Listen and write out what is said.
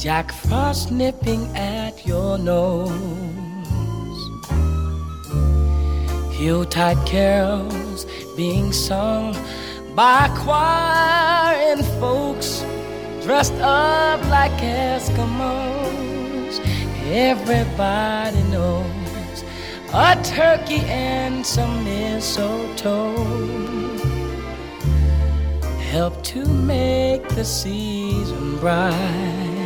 Jack Frost nipping at your nose, Yuletide carols being sung by a choir and folks dressed up like Eskimos. Everybody knows a turkey and some mistletoe help to make the season bright.